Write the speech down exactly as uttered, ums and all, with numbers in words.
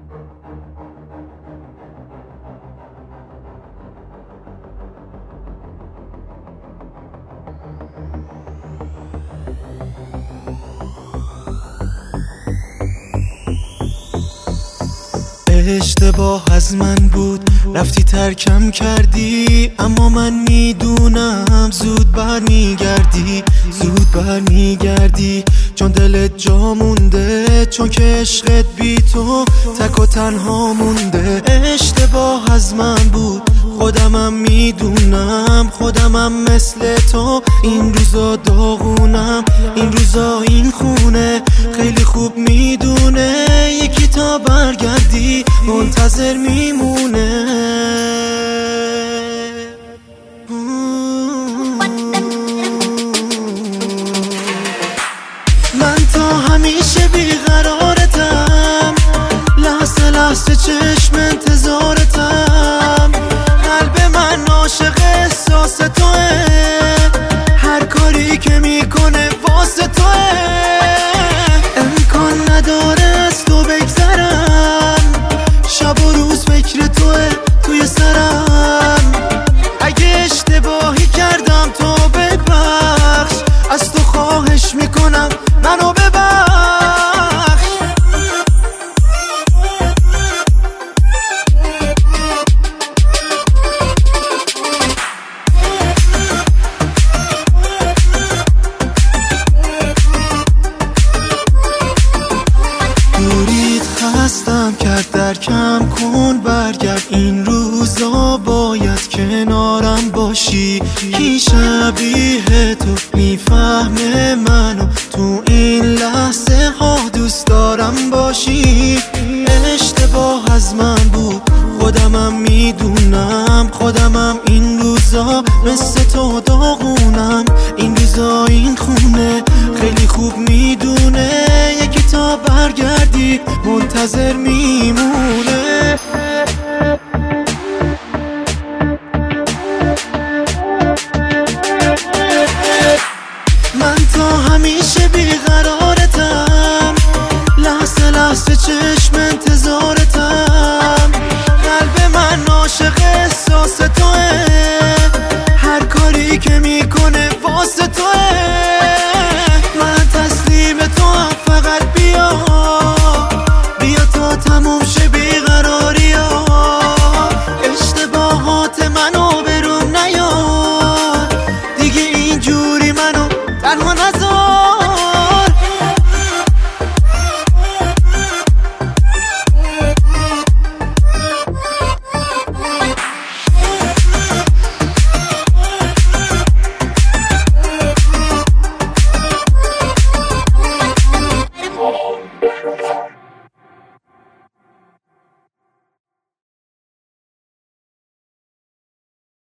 اشتباه از من بود، رفتی ترکم کردی، اما من میدونم زود برمیگردی، زود برمیگردی، چون دلت جا مونده، چون که عشقت بی تو تک و تنها مونده. اشتباه از من بود، خودمم میدونم، خودمم مثل تو این روزا داغونم، این روزا این خونه خیلی خوب میدونه یکی تا برگردی منتظر میمونه. من تا همیشه بیقرارتم، لحظه لحظه چشم انتظارتم، قلب من عاشق احساس توه، هر کاری که میکنه واسه توه، امکان نداره از تو بگذرم، شب و روز فکر توه توی سرم، اگه اشتباهی کردم تو ببخش، از تو خواهش میکنم منو ببخش. دوریت خستم کرد، درکم کن برگرد، این روزا باید کنارم باشی، کی شبیه تو میفهمه منو تو این لحظه ها دوست دارم باشی. اشتباه از من بود، خودمم میدونم، خودمم این روزا مثل تو داغونم، این روزا این خونه خیلی خوب میدونه یکی تا برگردی منتظر میمونه. من تا همیشه بیقرارتم، لحظه لحظه چشم انتظارتم، قلب من عاشق احساس توه، هر کاری که می